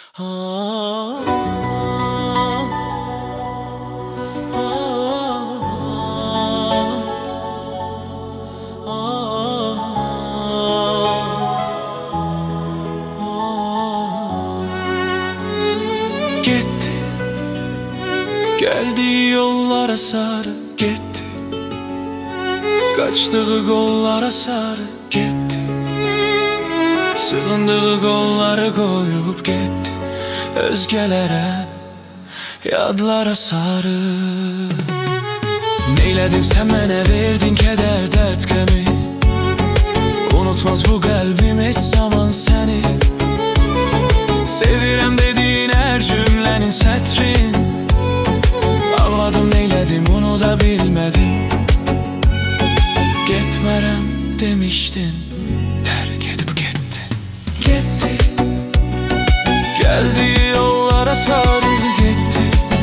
Gitti, geldiği yollara sarı gitti, kaçtığı kollara sarı gitti, sığındığı kolları koyup gitti özgelere, yadlara sarı. Neyledin sen mənə verdin keder dert gemi, unutmaz bu kalbim hiç zaman seni. Sevirem dediğin her cümlenin sətrin, ağladım neyledim onu da bilmedim. Gitmerem demiştin, terk edip gittin. Gitti, geldiği yollara sarı gitti,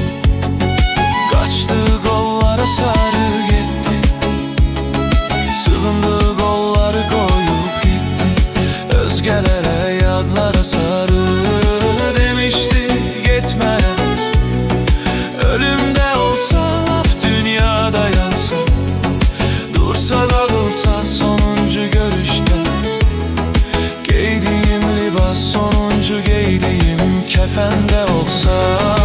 kaçtığı kollara sarı gitti, sığındığı kolları koyup gitti özgelere, yadlara sarı. Demişti gitmerem, ölümde olsa lap dünyada yansa, dursa dağılsa sonuncu görüşte, giydiğim libas sonuncu giydiğim kefende olsa.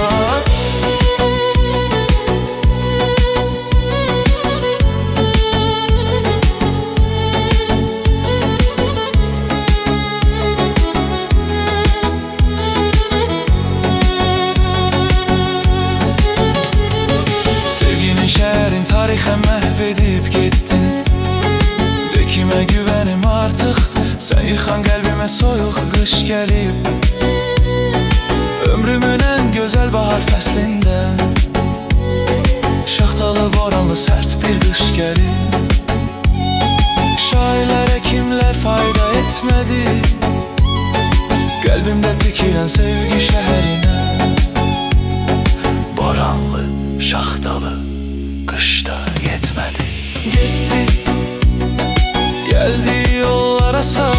Şehrin tarihe mahvedip gittin, de kime güvenim artık, sen yıkan kalbime soyuk kış gelip, ömrümün en güzel bahar fəslində, şaxtalı boranlı sert bir kış gelip, şairlere kimler fayda etmedi, kalbimde dikilen sevgi şehrine, boranlı şaxtalı kışta yetmedi. Gitti, geldiği yollara sarı